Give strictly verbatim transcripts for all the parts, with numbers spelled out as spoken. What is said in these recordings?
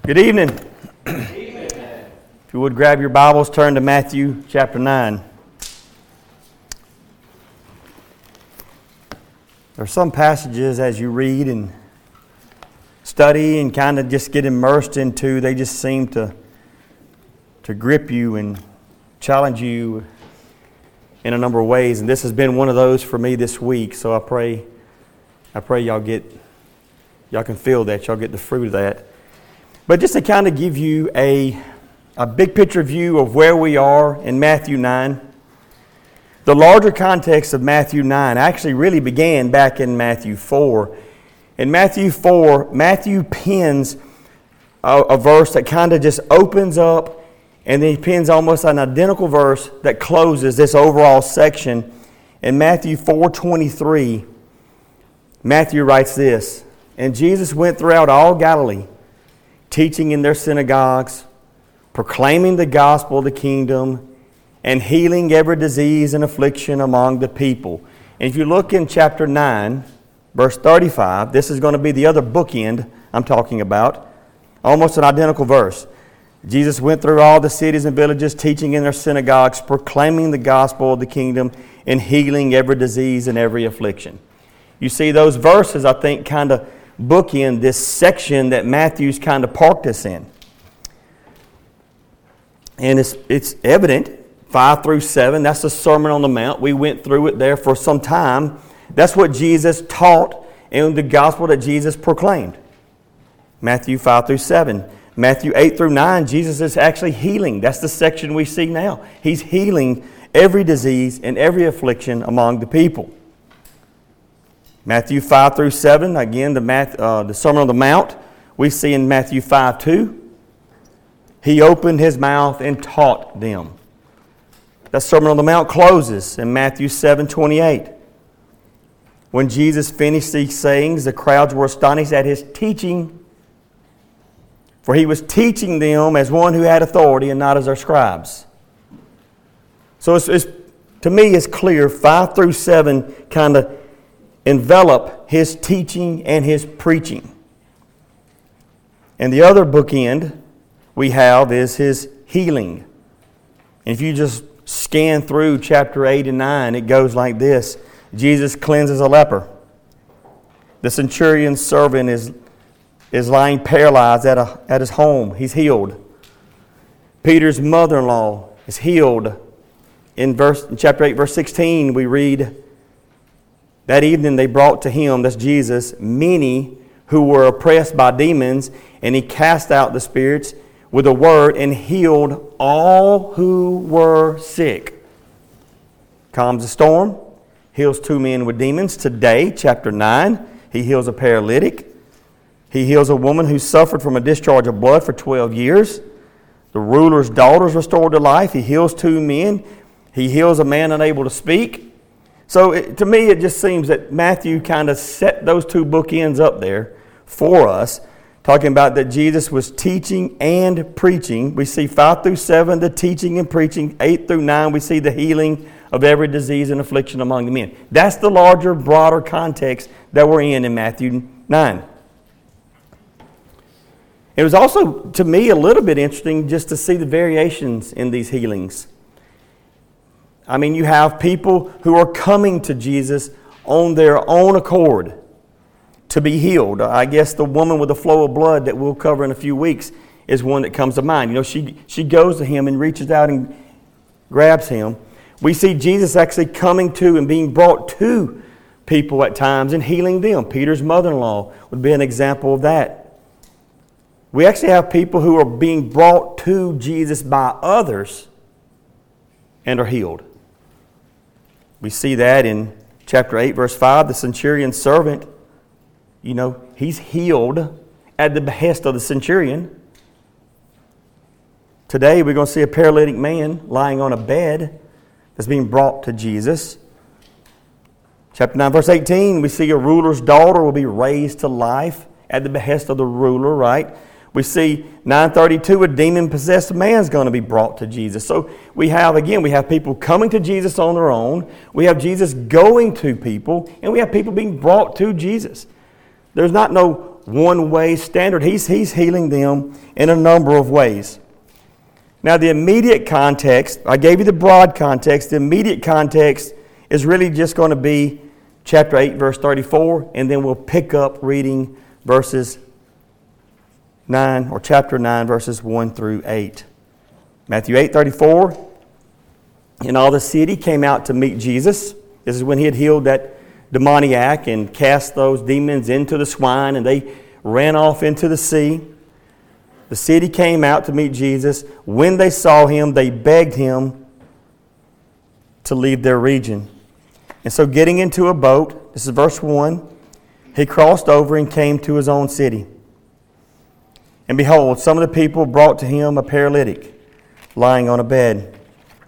Good evening. If you would grab your Bibles, turn to Matthew chapter nine. There are some passages as you read and study and kind of just get immersed into, they just seem to, to grip you and challenge you in a number of ways. And this has been one of those for me this week. So I pray, I pray y'all get, y'all can feel that, y'all get the fruit of that. But just to kind of give you a, a big picture view of where we are in Matthew nine, the larger context of Matthew nine actually really began back in Matthew four. In Matthew four, Matthew pens a, a verse that kind of just opens up, and then he pens almost an identical verse that closes this overall section. In Matthew four twenty-three, Matthew writes this, "And Jesus went throughout all Galilee, teaching in their synagogues, proclaiming the gospel of the kingdom, and healing every disease and affliction among the people." And if you look in chapter nine, verse thirty-five, this is going to be the other bookend I'm talking about, almost an identical verse. Jesus went through all the cities and villages, teaching in their synagogues, proclaiming the gospel of the kingdom, and healing every disease and every affliction. You see, those verses, I think, kind of bookend this section that Matthew's kind of parked us in. And it's it's evident, five through seven, that's the Sermon on the Mount. We went through it there for some time. That's what Jesus taught in the gospel that Jesus proclaimed. Matthew five through seven. Matthew eight through nine, Jesus is actually healing. That's the section we see now. He's healing every disease and every affliction among the people. Matthew five through seven, again, the, Math, uh, the Sermon on the Mount, we see in Matthew five two, he opened his mouth and taught them. That Sermon on the Mount closes in Matthew seven twenty-eight. When Jesus finished these sayings, the crowds were astonished at his teaching, for he was teaching them as one who had authority and not as their scribes. So it's, it's, to me, it's clear, five through seven kind of envelop his teaching and his preaching. And the other bookend we have is his healing. And if you just scan through chapter eight and nine, it goes like this. Jesus cleanses a leper. The centurion's servant is, is lying paralyzed at, a, at his home. He's healed. Peter's mother-in-law is healed. In, verse, in chapter eight, verse sixteen, we read, "That evening they brought to him," that's Jesus, "many who were oppressed by demons, and he cast out the spirits with a word and healed all who were sick." Calms the storm, heals two men with demons. Today, chapter nine, he heals a paralytic. He heals a woman who suffered from a discharge of blood for twelve years. The ruler's daughter is restored to life. He heals two men. He heals a man unable to speak. So it, to me, it just seems that Matthew kind of set those two bookends up there for us, talking about that Jesus was teaching and preaching. We see five through seven, the teaching and preaching. eight through nine, we see the healing of every disease and affliction among the men. That's the larger, broader context that we're in in Matthew nine. It was also, to me, a little bit interesting just to see the variations in these healings. I mean, you have people who are coming to Jesus on their own accord to be healed. I guess the woman with the flow of blood that we'll cover in a few weeks is one that comes to mind. You know, she, she goes to him and reaches out and grabs him. We see Jesus actually coming to and being brought to people at times and healing them. Peter's mother-in-law would be an example of that. We actually have people who are being brought to Jesus by others and are healed. We see that in chapter eight, verse five, the centurion's servant, you know, he's healed at the behest of the centurion. Today, we're going to see a paralytic man lying on a bed that's being brought to Jesus. Chapter nine, verse eighteen, we see a ruler's daughter will be raised to life at the behest of the ruler, right? We see nine thirty-two, a demon-possessed man's going to be brought to Jesus. So we have, again, we have people coming to Jesus on their own. We have Jesus going to people, and we have people being brought to Jesus. There's not no one-way standard. He's, he's healing them in a number of ways. Now, the immediate context, I gave you the broad context. The immediate context is really just going to be chapter eight, verse thirty-four, and then we'll pick up reading verses nine, or chapter nine, verses one through eight. Matthew eight, thirty-four, and all the city came out to meet Jesus. This is when he had healed that demoniac and cast those demons into the swine, and they ran off into the sea. The city came out to meet Jesus. When they saw him, they begged him to leave their region. And so getting into a boat, this is verse one, he crossed over and came to his own city. And behold, some of the people brought to him a paralytic lying on a bed.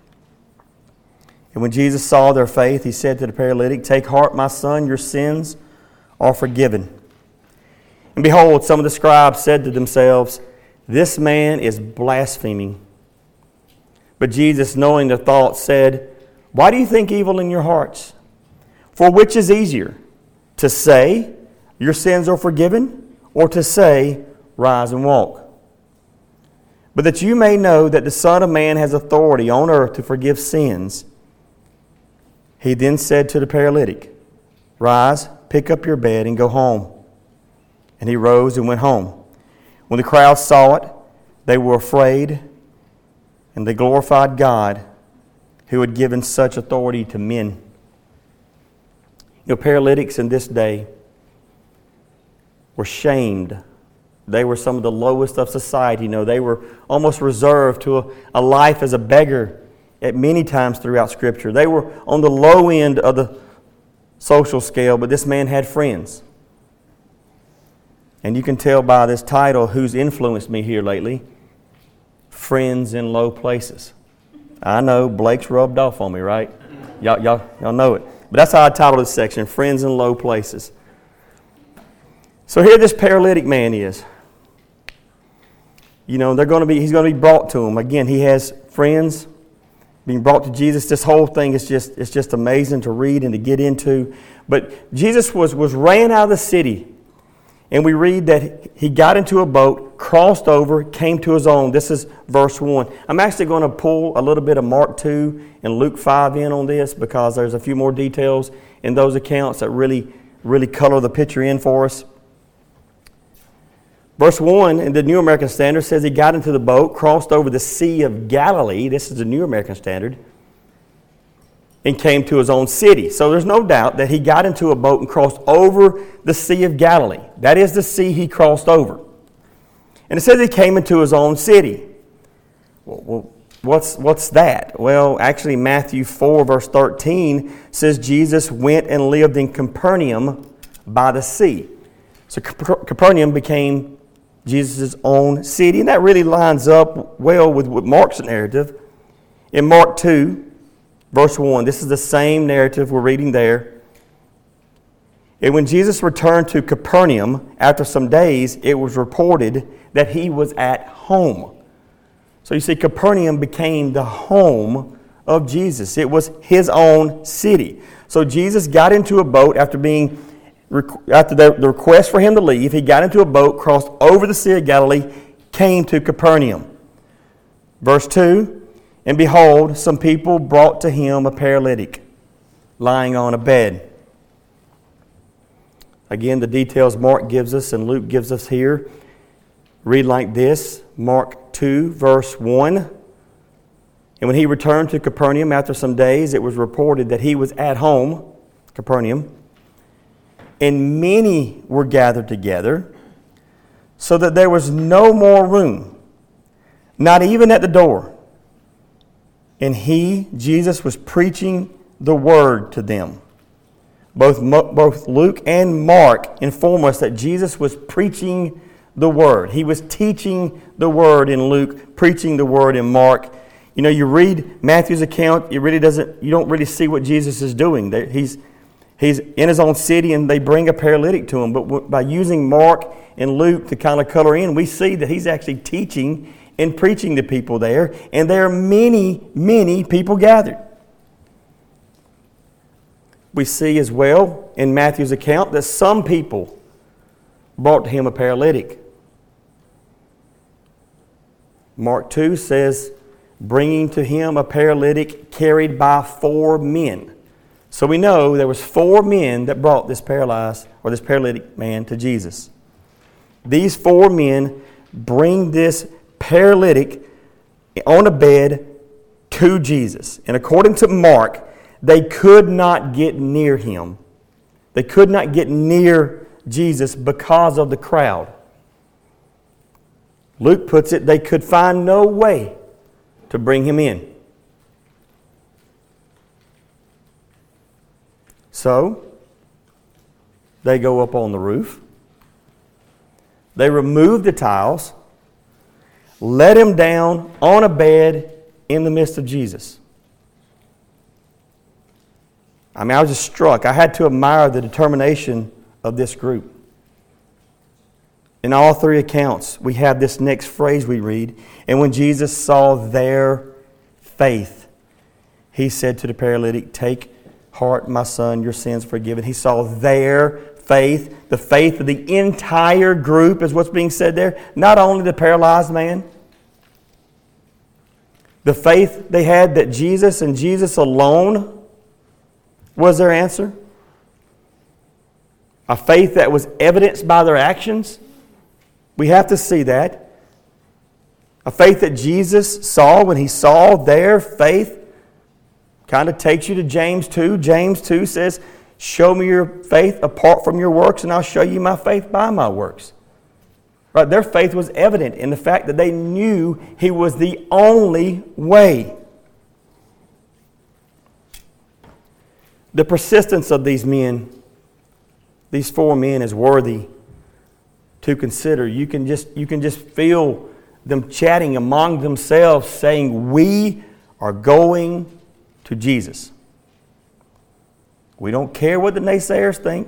And when Jesus saw their faith, he said to the paralytic, "Take heart, my son, your sins are forgiven." And behold, some of the scribes said to themselves, "This man is blaspheming." But Jesus, knowing their thoughts, said, "Why do you think evil in your hearts? For which is easier, to say, 'Your sins are forgiven,' or to say, 'Rise and walk'? But that you may know that the Son of Man has authority on earth to forgive sins." He then said to the paralytic, "Rise, pick up your bed, and go home." And he rose and went home. When the crowd saw it, they were afraid, and they glorified God who had given such authority to men. You know, paralytics in this day were shamed. They were some of the lowest of society. You know, they were almost reserved to a, a life as a beggar at many times throughout Scripture. They were on the low end of the social scale, but this man had friends. And you can tell by this title who's influenced me here lately. Friends in Low Places. I know Blake's rubbed off on me, right? Y'all, y'all, y'all know it. But that's how I titled this section, Friends in Low Places. So here this paralytic man is. You know, they're going to be, he's going to be brought to him. Again, he has friends being brought to Jesus. This whole thing is just, it's just amazing to read and to get into. But Jesus was, was ran out of the city. And we read that he got into a boat, crossed over, came to his own. This is verse one. I'm actually going to pull a little bit of Mark two and Luke five in on this because there's a few more details in those accounts that really, really color the picture in for us. Verse one in the New American Standard says he got into the boat, crossed over the Sea of Galilee. This is the New American Standard. And came to his own city. So there's no doubt that he got into a boat and crossed over the Sea of Galilee. That is the sea he crossed over. And it says he came into his own city. Well, what's, what's that? Well, actually Matthew four verse thirteen says Jesus went and lived in Capernaum by the sea. So Capernaum became Jesus' own city. And that really lines up well with, with Mark's narrative. In Mark two, verse one, this is the same narrative we're reading there. And when Jesus returned to Capernaum after some days, it was reported that he was at home. So you see, Capernaum became the home of Jesus. It was his own city. So Jesus got into a boat after being, after the request for him to leave, he got into a boat, crossed over the Sea of Galilee, came to Capernaum. Verse two, and behold, some people brought to him a paralytic lying on a bed. Again, the details Mark gives us and Luke gives us here read like this. Mark two, verse one. And when he returned to Capernaum after some days, it was reported that he was at home, Capernaum, and many were gathered together, so that there was no more room, not even at the door. And he, Jesus, was preaching the word to them. Both, both Luke and Mark inform us that Jesus was preaching the word. He was teaching the word in Luke, preaching the word in Mark. You know, you read Matthew's account, it really doesn't, you don't really see what Jesus is doing. He's, he's in his own city and they bring a paralytic to him. But by using Mark and Luke to kind of color in, we see that he's actually teaching and preaching to people there. And there are many, many people gathered. We see as well in Matthew's account that some people brought to him a paralytic. Mark two says, bringing to him a paralytic carried by four men. So we know there was four men that brought this paralyzed or this paralytic man to Jesus. These four men bring this paralytic on a bed to Jesus. And according to Mark, they could not get near him. They could not get near Jesus because of the crowd. Luke puts it, they could find no way to bring him in. So, they go up on the roof. They remove the tiles, let him down on a bed in the midst of Jesus. I mean, I was just struck. I had to admire the determination of this group. In all three accounts, we have this next phrase we read. And when Jesus saw their faith, he said to the paralytic, "Take heart, my son, your sins forgiven." He saw their faith, the faith of the entire group is what's being said there. Not only the paralyzed man. The faith they had that Jesus and Jesus alone was their answer. A faith that was evidenced by their actions. We have to see that. A faith that Jesus saw when he saw their faith. Kind of takes you to James two. James two says, "Show me your faith apart from your works, and I'll show you my faith by my works." Right? Their faith was evident in the fact that they knew he was the only way. The persistence of these men, these four men, is worthy to consider. You can just, you can just feel them chatting among themselves, saying, "We are going to Jesus. We don't care what the naysayers think.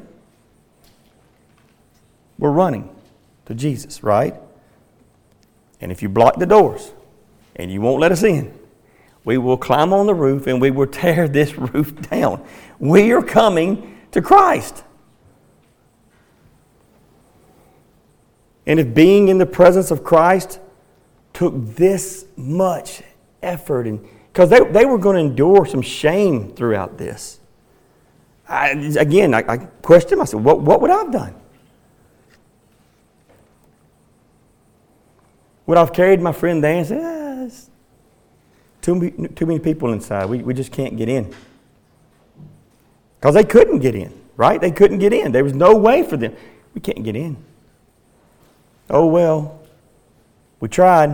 We're running to Jesus," right? And if you block the doors and you won't let us in, we will climb on the roof and we will tear this roof down. We are coming to Christ. And if being in the presence of Christ took this much effort, and because they, they were going to endure some shame throughout this. I, again, I, I questioned myself, what, what would I have done? Would I have carried my friend there and said, ah, it's too, too many people inside, we, we just can't get in? Because they couldn't get in, right? They couldn't get in. There was no way for them. We can't get in. Oh, well, we tried.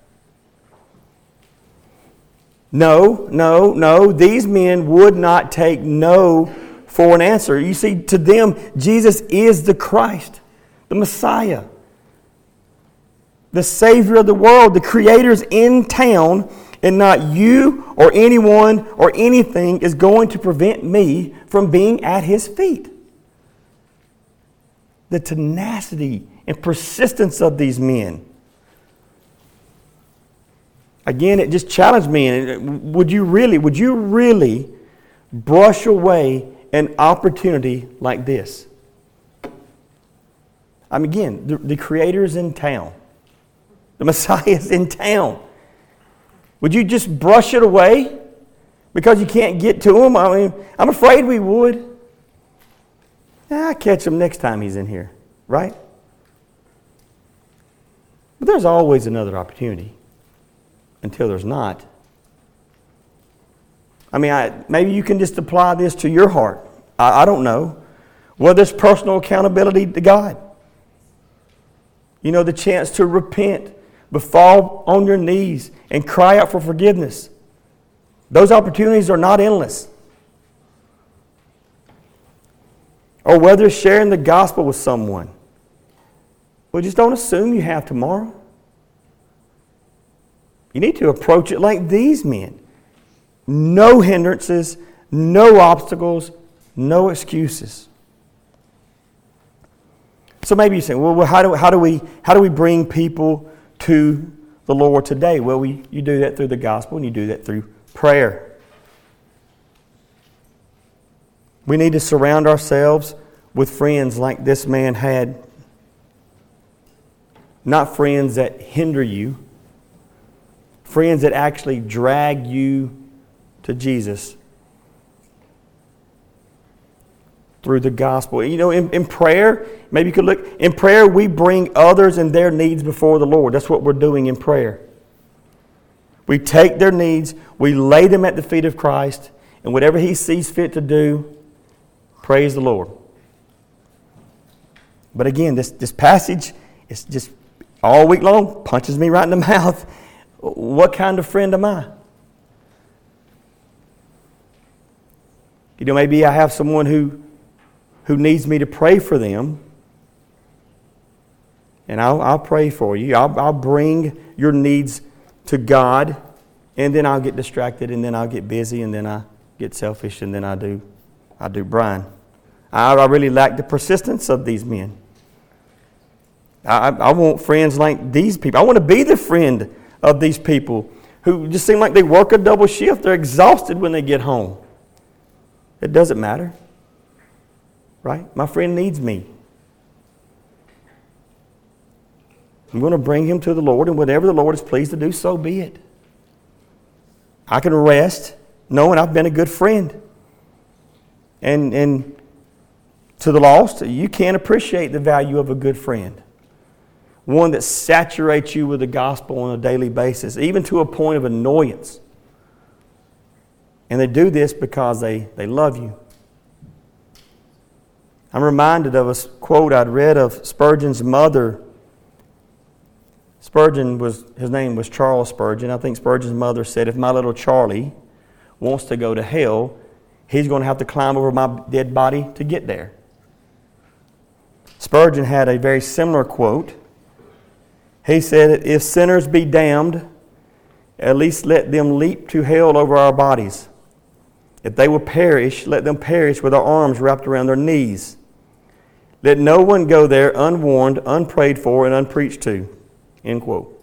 No, no, no. These men would not take no for an answer. You see, to them, Jesus is the Christ, the Messiah, the Savior of the world. The Creator's in town, and not you or anyone or anything is going to prevent me from being at His feet. The tenacity and persistence of these men. Again, it just challenged me. Would you really, would you really brush away an opportunity like this? I mean, again, the, the Creator's in town. The Messiah's in town. Would you just brush it away because you can't get to Him? I mean, I'm afraid we would. I'll catch Him next time He's in here, right? But there's always another opportunity. Until there's not. I mean, I, maybe you can just apply this to your heart. I, I don't know. Whether it's personal accountability to God. You know, the chance to repent, but fall on your knees and cry out for forgiveness. Those opportunities are not endless. Or whether it's sharing the gospel with someone. Well, just don't assume you have tomorrow. You need to approach it like these men. No hindrances, no obstacles, no excuses. So maybe you're saying, well, how do, how do we how do we bring people to the Lord today? Well, we you do that through the gospel and you do that through prayer. We need to surround ourselves with friends like this man had. not friends that hinder you, friends that actually drag you to Jesus through the gospel. You know, in, in prayer, maybe you could look, in prayer we bring others and their needs before the Lord. That's what we're doing in prayer. We take their needs, we lay them at the feet of Christ, and whatever He sees fit to do, praise the Lord. But again, this, this passage is just all week long, punches me right in the mouth. What kind of friend am I? You know, maybe I have someone who who needs me to pray for them, and I'll, I'll pray for you. I'll, I'll bring your needs to God, and then I'll get distracted, and then I'll get busy, and then I get selfish, and then I do, I do Brian. I, I really lack the persistence of these men. I, I want friends like these people. I want to be the friend of these people who just seem like they work a double shift. They're exhausted when they get home. It doesn't matter. Right? My friend needs me. I'm going to bring him to the Lord, and whatever the Lord is pleased to do, so be it. I can rest knowing I've been a good friend. And, and to the lost, you can't appreciate the value of a good friend. One that saturates you with the gospel on a daily basis, even to a point of annoyance. And they do this because they, they love you. I'm reminded of a quote I'd read of Spurgeon's mother. Spurgeon was, his name was Charles Spurgeon. I think Spurgeon's mother said, if my little Charlie wants to go to hell, he's going to have to climb over my dead body to get there. Spurgeon had a very similar quote. He said, if sinners be damned, at least let them leap to hell over our bodies. If they will perish, let them perish with their arms wrapped around their knees. Let no one go there unwarned, unprayed for, and unpreached to. End quote.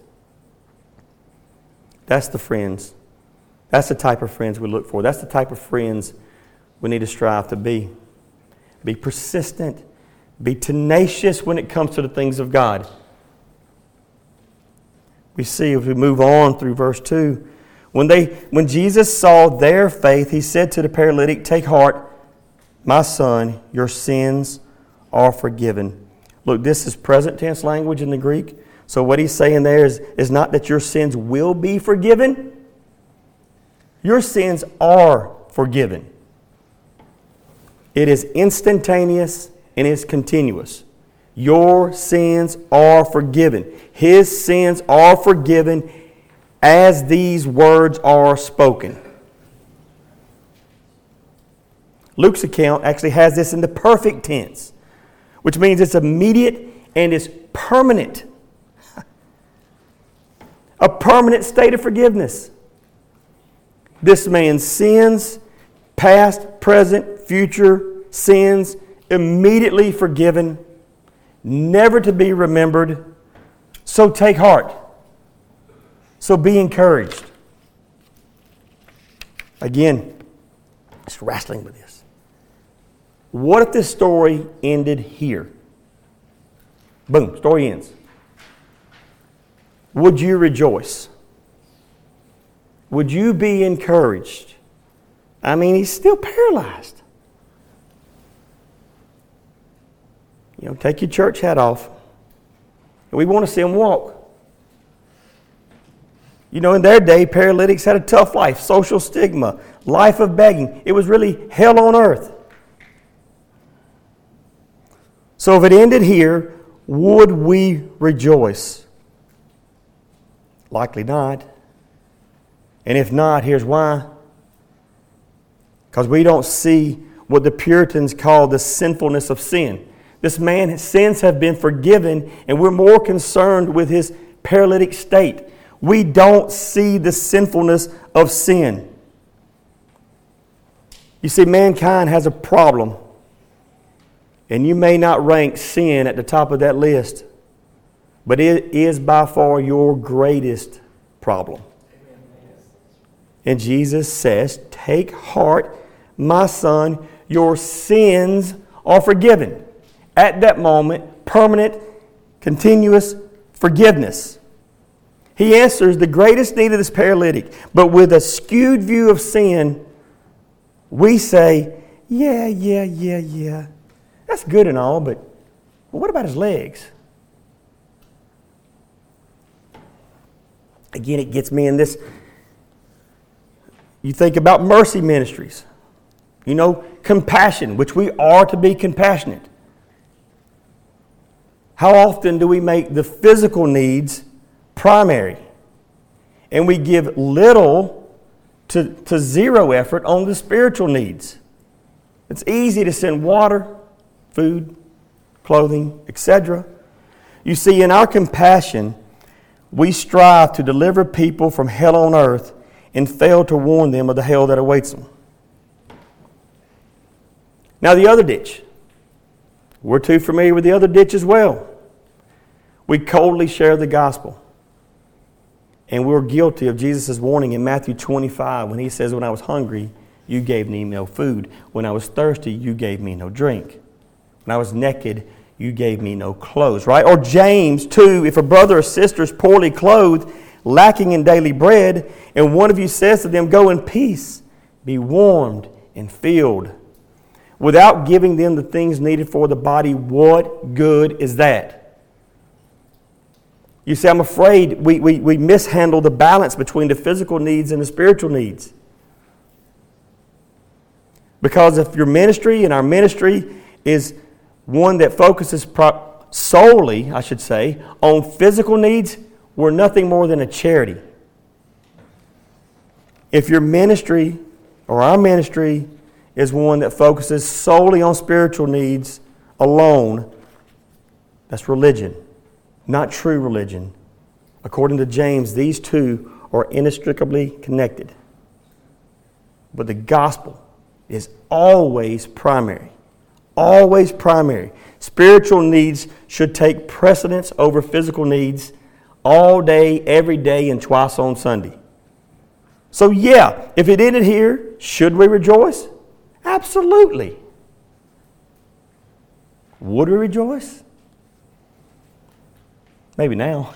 That's the friends. That's the type of friends we look for. That's the type of friends we need to strive to be. Be persistent. Be tenacious when it comes to the things of God. We see if we move on through verse two. When they, when Jesus saw their faith, He said to the paralytic, take heart, my son, your sins are forgiven. Look, this is present tense language in the Greek. So what He's saying there is, is not that your sins will be forgiven. Your sins are forgiven. It is instantaneous and it's continuous. Your sins are forgiven. His sins are forgiven as these words are spoken. Luke's account actually has this in the perfect tense, which means it's immediate and it's permanent. A permanent state of forgiveness. This man's sins, past, present, future sins, immediately forgiven, never to be remembered. So take heart. So be encouraged. Again, just wrestling with this. What if this story ended here? Boom, story ends. Would you rejoice? Would you be encouraged? I mean, he's still paralyzed. You know, take your church hat off. We want to see him walk. You know, in their day, paralytics had a tough life, social stigma, life of begging. It was really hell on earth. So if it ended here, would we rejoice? Likely not. And if not, here's why. Because we don't see what the Puritans call the sinfulness of sin. This man's sins have been forgiven, and we're more concerned with his paralytic state. We don't see the sinfulness of sin. You see, mankind has a problem. And you may not rank sin at the top of that list, but it is by far your greatest problem. And Jesus says, take heart, my son, your sins are forgiven. At that moment, permanent, continuous forgiveness. He answers the greatest need of this paralytic, but with a skewed view of sin, we say, yeah, yeah, yeah, yeah. That's good and all, but well, what about his legs? Again, it gets me in this. You think about mercy ministries. You know, compassion, which we are to be compassionate. How often do we make the physical needs primary? And we give little to, to zero effort on the spiritual needs. It's easy to send water, food, clothing, et cetera. You see, in our compassion, we strive to deliver people from hell on earth and fail to warn them of the hell that awaits them. Now, the other ditch. We're too familiar with the other ditch as well. We coldly share the gospel. And we're guilty of Jesus' warning in Matthew twenty-five when he says, when I was hungry, you gave me no food. When I was thirsty, you gave me no drink. When I was naked, you gave me no clothes, right? Or James two, if a brother or sister is poorly clothed, lacking in daily bread, and one of you says to them, go in peace, be warmed and filled, without giving them the things needed for the body, what good is that? You see, I'm afraid we, we, we mishandle the balance between the physical needs and the spiritual needs. Because if your ministry and our ministry is one that focuses pro- solely, I should say, on physical needs, we're nothing more than a charity. If your ministry or our ministry is one that focuses solely on spiritual needs alone, that's religion, not true religion. According to James, these two are inextricably connected. But the gospel is always primary. Always primary. Spiritual needs should take precedence over physical needs all day, every day, and twice on Sunday. So yeah, if it ended here, should we rejoice? Absolutely. Would we rejoice? Maybe now.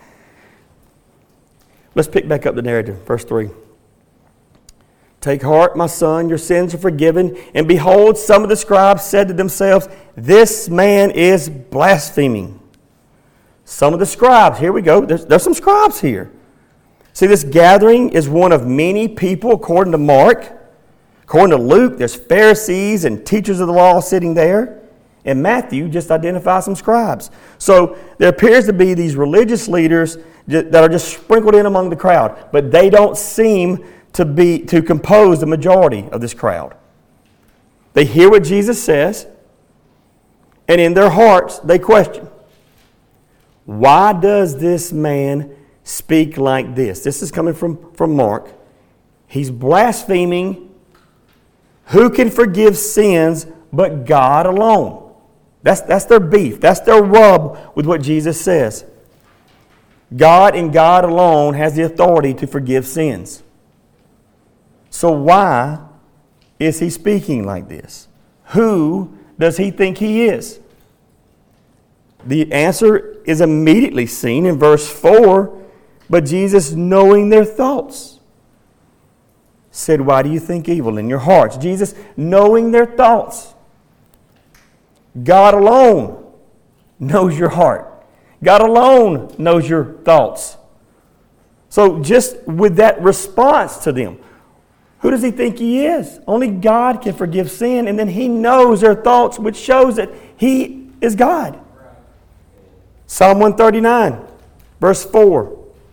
Let's pick back up the narrative, verse three. Take heart, my son, your sins are forgiven. And behold, some of the scribes said to themselves, this man is blaspheming. Some of the scribes, here we go, there's, there's some scribes here. See, this gathering is one of many people according to Mark. According to Luke, there's Pharisees and teachers of the law sitting there. And Matthew just identifies some scribes. So there appears to be these religious leaders that are just sprinkled in among the crowd. But they don't seem to be to compose the majority of this crowd. They hear what Jesus says. And in their hearts, they question. Why does this man speak like this? This is coming from, from Mark. He's blaspheming. Who can forgive sins but God alone? That's, that's their beef. That's their rub with what Jesus says. God and God alone has the authority to forgive sins. So why is he speaking like this? Who does he think he is? The answer is immediately seen in verse four. But Jesus, knowing their thoughts, said, why do you think evil in your hearts? Jesus, knowing their thoughts. God alone knows your heart. God alone knows your thoughts. So just with that response to them, who does he think he is? Only God can forgive sin, and then he knows their thoughts, which shows that he is God. Psalm one thirty-nine, verse four.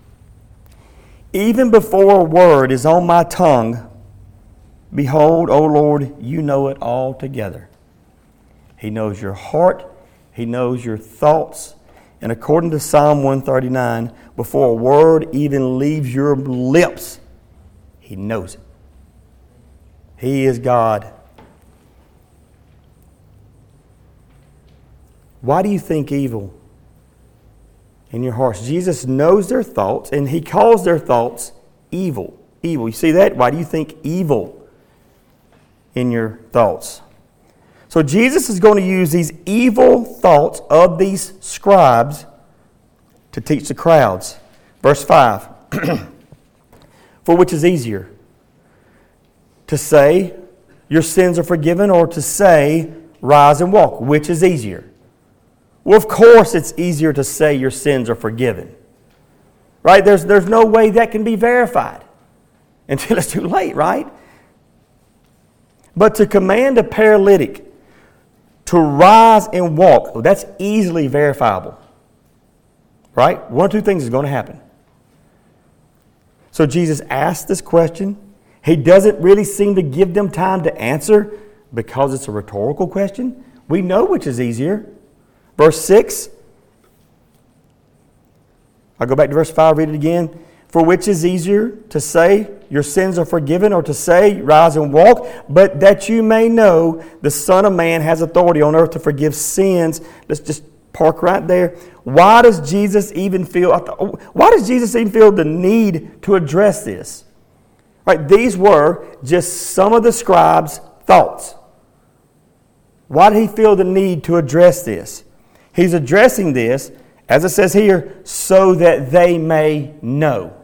Even before a word is on my tongue, behold, O Lord, you know it altogether. He knows your heart. He knows your thoughts. And according to Psalm one thirty-nine, before a word even leaves your lips, he knows it. He is God. Why do you think evil in your hearts? Jesus knows their thoughts, and he calls their thoughts evil. Evil. You see that? Why do you think evil in your thoughts? So Jesus is going to use these evil thoughts of these scribes to teach the crowds. Verse five. For which is easier? To say, your sins are forgiven, or to say, rise and walk? Which is easier? Well, of course it's easier to say your sins are forgiven. Right? There's, there's no way that can be verified until it's too late, right? But to command a paralytic to rise and walk, well, that's easily verifiable. Right? One or two things is going to happen. So Jesus asked this question. He doesn't really seem to give them time to answer because it's a rhetorical question. We know which is easier. Verse six. I'll go back to verse five, read it again. For which is easier, to say your sins are forgiven, or to say rise and walk? But that you may know the Son of Man has authority on earth to forgive sins. Let's just park right there. Why does Jesus even feel, why does Jesus even feel the need to address this? Right, these were just some of the scribes' thoughts. Why did he feel the need to address this? He's addressing this, as it says here, so that they may know.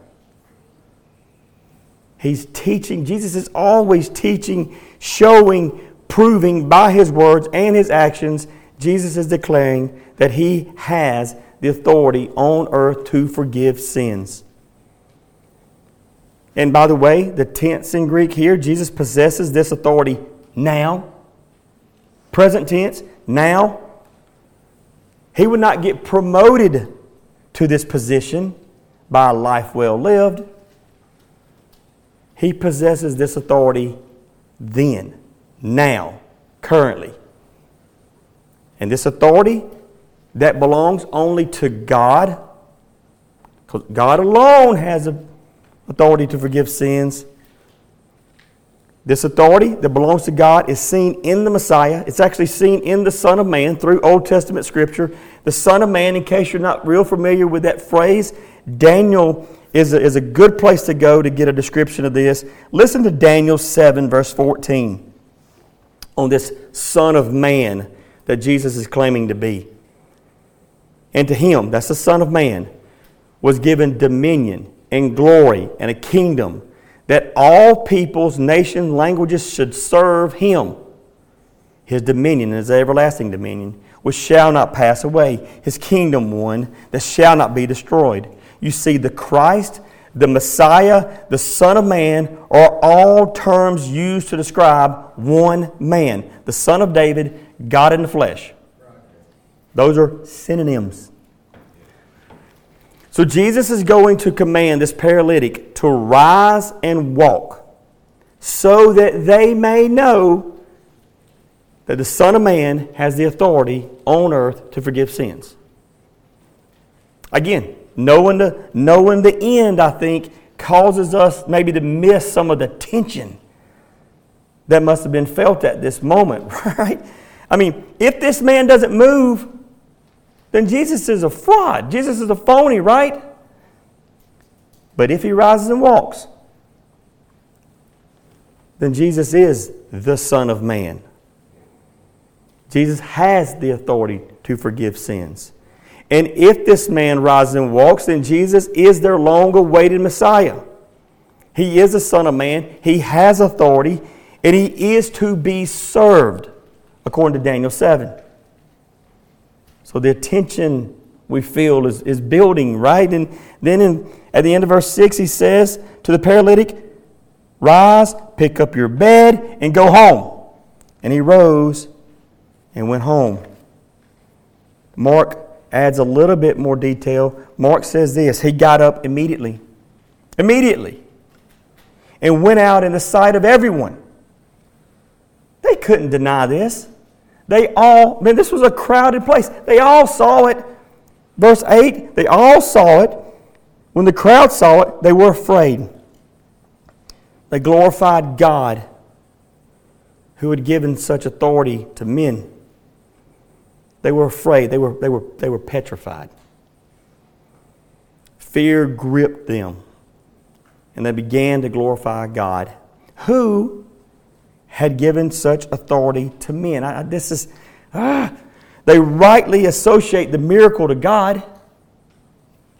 He's teaching. Jesus is always teaching, showing, proving by his words and his actions. Jesus is declaring that he has the authority on earth to forgive sins. And by the way, the tense in Greek here, Jesus possesses this authority now. Present tense, now. He would not get promoted to this position by a life well lived. He possesses this authority then, now, currently. And this authority that belongs only to God, because God alone has a authority to forgive sins. This authority that belongs to God is seen in the Messiah. It's actually seen in the Son of Man through Old Testament Scripture. The Son of Man, in case you're not real familiar with that phrase, Daniel is a, is a good place to go to get a description of this. Listen to Daniel seven, verse fourteen, on this Son of Man that Jesus is claiming to be. And to him, that's the Son of Man, was given dominion and glory and a kingdom, that all peoples, nations, languages should serve him. His dominion is everlasting dominion, which shall not pass away. His kingdom one that shall not be destroyed. You see, the Christ, the Messiah, the Son of Man are all terms used to describe one man. The Son of David, God in the flesh. Those are synonyms. So Jesus is going to command this paralytic to rise and walk so that they may know that the Son of Man has the authority on earth to forgive sins. Again, knowing the, knowing the end, I think, causes us maybe to miss some of the tension that must have been felt at this moment, right? I mean, if this man doesn't move, then Jesus is a fraud. Jesus is a phony, right? But if he rises and walks, then Jesus is the Son of Man. Jesus has the authority to forgive sins. And if this man rises and walks, then Jesus is their long-awaited Messiah. He is the Son of Man. He has authority, and he is to be served, according to Daniel seven. So the attention we feel is, is building, right? And then in, at the end of verse six, he says to the paralytic, rise, pick up your bed, and go home. And he rose and went home. Mark adds a little bit more detail. Mark says this, he got up immediately. Immediately. And went out in the sight of everyone. They couldn't deny this. They all, man, this was a crowded place. They all saw it. Verse eight, they all saw it. When the crowd saw it, they were afraid. They glorified God, who had given such authority to men. They were afraid. They were, they were, they were petrified. Fear gripped them, and they began to glorify God, who had given such authority to men. I, this is, ah, they rightly associate the miracle to God.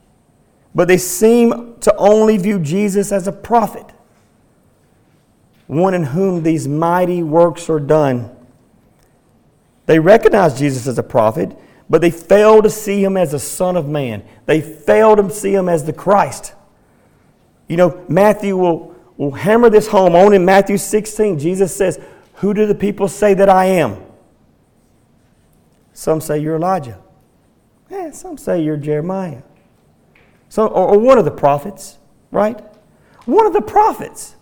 but they seem to only view Jesus as a prophet, one in whom these mighty works are done. They recognize Jesus as a prophet, but they fail to see him as a Son of Man. They fail to see him as the Christ. You know, Matthew will, will hammer this home on in Matthew sixteen. Jesus says, "Who do the people say that I am?" Some say you're Elijah. Yeah, some say you're Jeremiah. So, or, or one of the prophets, right? One of the prophets.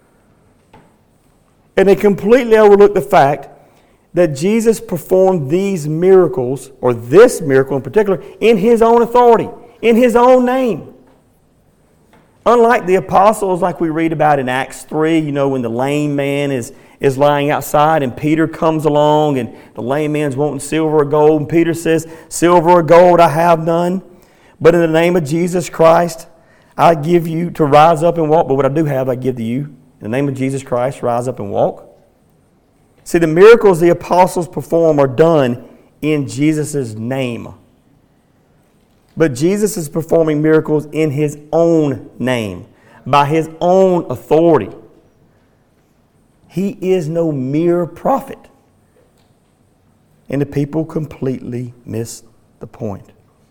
And they completely overlook the fact that Jesus performed these miracles, or this miracle in particular, in His own authority, in His own name. Unlike the apostles, like we read about in Acts three, you know, when the lame man is, is lying outside and Peter comes along and the lame man's wanting silver or gold, and Peter says, "Silver or gold I have none, but in the name of Jesus Christ, I give you to rise up and walk. But what I do have, I give to you. In the name of Jesus Christ, rise up and walk." See, the miracles the apostles perform are done in Jesus' name. But Jesus is performing miracles in His own name, by His own authority. He is no mere prophet. And the people completely miss the point.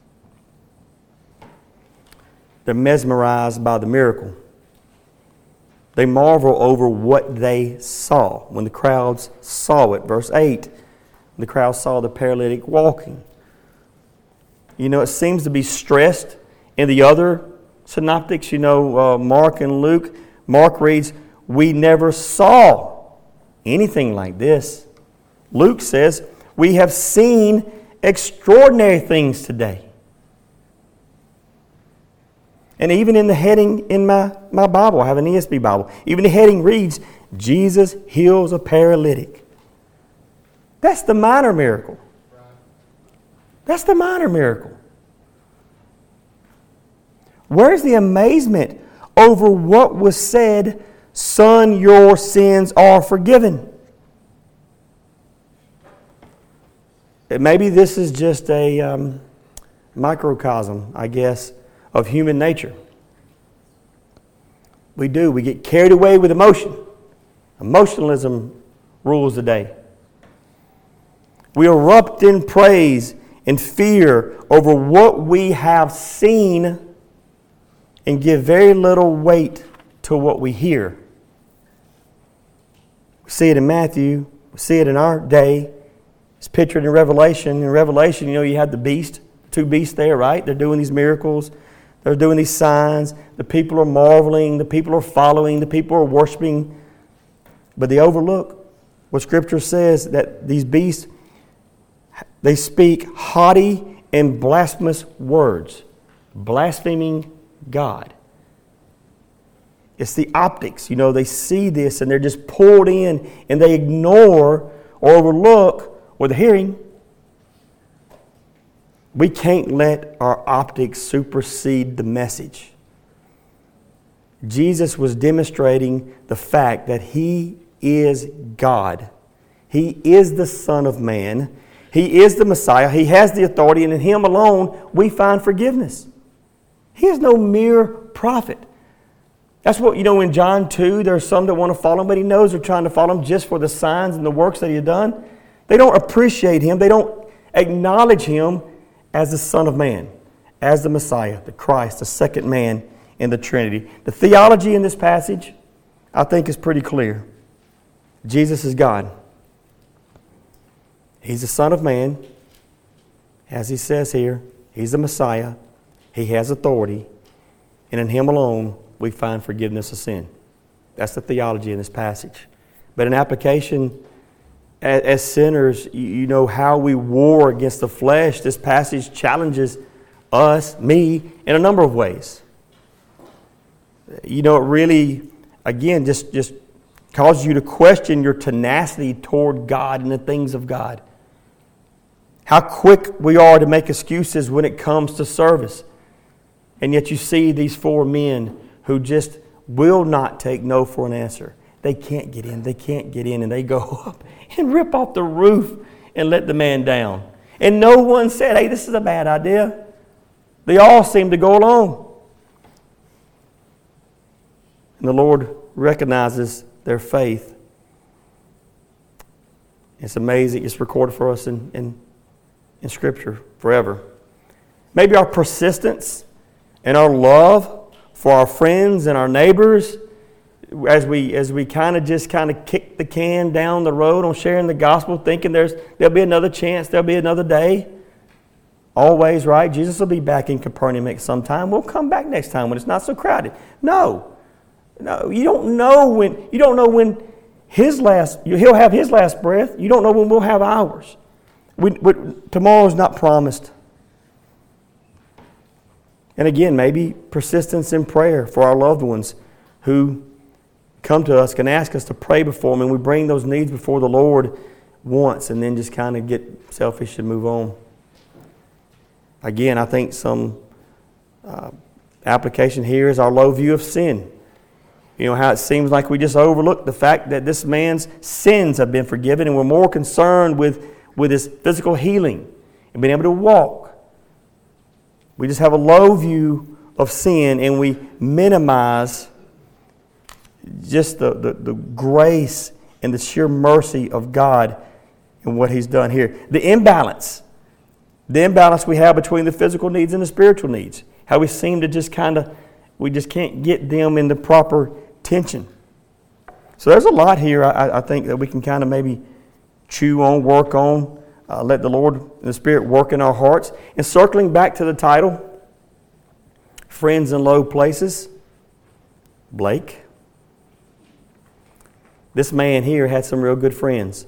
They're mesmerized by the miracle. They marvel over what they saw when the crowds saw it. Verse eight, the crowd saw the paralytic walking. You know, it seems to be stressed in the other synoptics, you know, uh, Mark and Luke. Mark reads, "We never saw anything like this." Luke says, "We have seen extraordinary things today." And even in the heading in my, my Bible, I have an E S V Bible, even the heading reads, "Jesus heals a paralytic." That's the minor miracle. That's the minor miracle. Where's the amazement over what was said, "Son, your sins are forgiven"? Maybe this is just a um, microcosm, I guess, of human nature. We do. We get carried away with emotion. Emotionalism rules the day. We erupt in praise and fear over what we have seen and give very little weight to what we hear. We see it in Matthew. We see it in our day. It's pictured in Revelation. In Revelation, you know, you have the beast, two beasts there, right? They're doing these miracles. They're doing these signs. The people are marveling. The people are following. The people are worshiping. But they overlook what Scripture says, that these beasts, they speak haughty and blasphemous words, blaspheming God. It's the optics. You know, they see this and they're just pulled in and they ignore or overlook what they're hearing. We can't let our optics supersede the message. Jesus was demonstrating the fact that He is God. He is the Son of Man. He is the Messiah. He has the authority, and in Him alone we find forgiveness. He is no mere prophet. That's what, you know, in John two, there are some that want to follow Him, but He knows they're trying to follow Him just for the signs and the works that He has done. They don't appreciate Him. They don't acknowledge Him as the Son of Man, as the Messiah, the Christ, the second man in the Trinity. The theology in this passage, I think, is pretty clear. Jesus is God. He's the Son of Man. As He says here, He's the Messiah. He has authority. And in Him alone, we find forgiveness of sin. That's the theology in this passage. But in application, as, as sinners, you, you know how we war against the flesh. This passage challenges us, me, in a number of ways. You know, it really, again, just, just causes you to question your tenacity toward God and the things of God. How quick we are to make excuses when it comes to service. And yet you see these four men who just will not take no for an answer. They can't get in, they can't get in, and they go up and rip off the roof and let the man down. And no one said, "Hey, this is a bad idea." They all seem to go along. And the Lord recognizes their faith. It's amazing. It's recorded for us in, in, in Scripture forever. Maybe our persistence and our love for our friends and our neighbors, as we as we kind of just kind of kick the can down the road on sharing the gospel, thinking there's there'll be another chance, there'll be another day. Always, right? Jesus will be back in Capernaum at some time. We'll come back next time when it's not so crowded. No, no, you don't know when. You don't know when his last. He'll have his last breath. You don't know when we'll have ours. We, we, tomorrow's not promised. And again, maybe persistence in prayer for our loved ones who come to us, can ask us to pray before them, and we bring those needs before the Lord once and then just kind of get selfish and move on. Again, I think some uh, application here is our low view of sin. You know, how it seems like we just overlook the fact that this man's sins have been forgiven, and we're more concerned with, with his physical healing and being able to walk. We just have a low view of sin, and we minimize just the, the, the grace and the sheer mercy of God and what He's done here. The imbalance. The imbalance we have between the physical needs and the spiritual needs. How we seem to just kind of, we just can't get them in the proper tension. So there's a lot here, I, I think, that we can kind of maybe chew on, work on, uh, let the Lord and the Spirit work in our hearts. And circling back to the title, Friends in Low Places, Blake. This man here had some real good friends.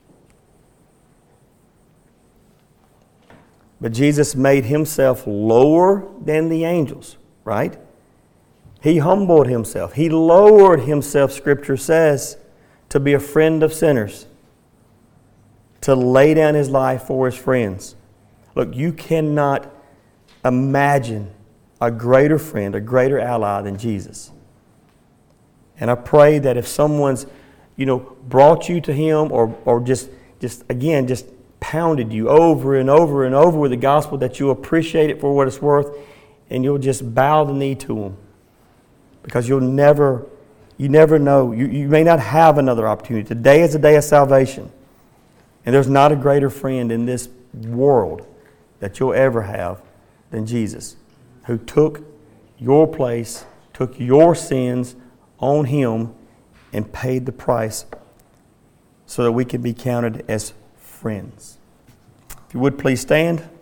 But Jesus made Himself lower than the angels, right? He humbled Himself. He lowered Himself, Scripture says, to be a friend of sinners, to lay down His life for His friends. Look, you cannot imagine a greater friend, a greater ally than Jesus. And I pray that if someone's you know, brought you to Him or or just, just again, just pounded you over and over and over with the gospel, that you'll appreciate it for what it's worth, and you'll just bow the knee to Him. Because you'll never, you never know. You, you may not have another opportunity. Today is a day of salvation. And there's not a greater friend in this world that you'll ever have than Jesus, who took your place, took your sins on Him, and paid the price so that we can be counted as friends. If you would please stand.